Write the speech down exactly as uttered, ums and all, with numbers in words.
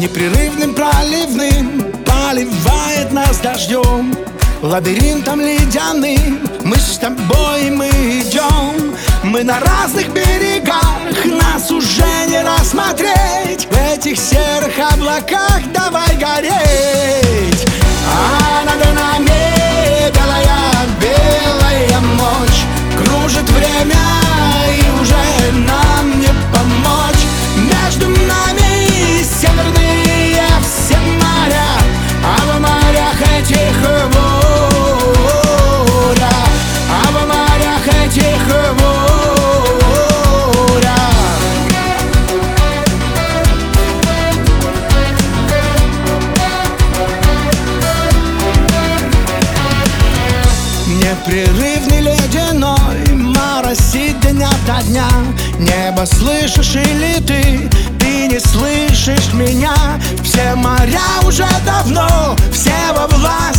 непрерывным проливным поливает нас дождем. Лабиринтом ледяным мы с тобой, мы идем. Мы на разных берегах, нас уже не рассмотреть. В этих серых облаках давай гореть. А над нами белая, белая ночь. Кружит время, и уже нам не помочь. Между нами северные все моря, а в морях этих буря, а в морях этих буря. Непрерывный ледяной моросит день ото дня. Небо слышишь или ты, ты не слышишь меня? Все моря уже давно, все во власти